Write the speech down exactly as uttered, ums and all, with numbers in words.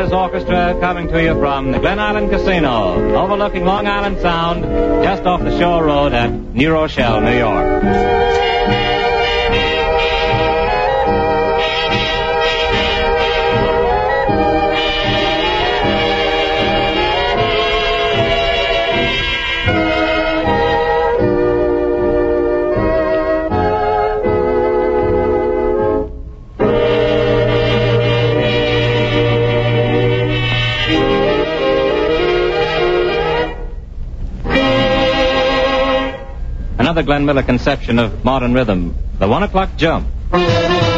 Curtis Orchestra coming to you from the Glen Island Casino, overlooking Long Island Sound, just off the Shore Road at New Rochelle, New York. Another Glenn Miller conception of modern rhythm, the one o'clock jump.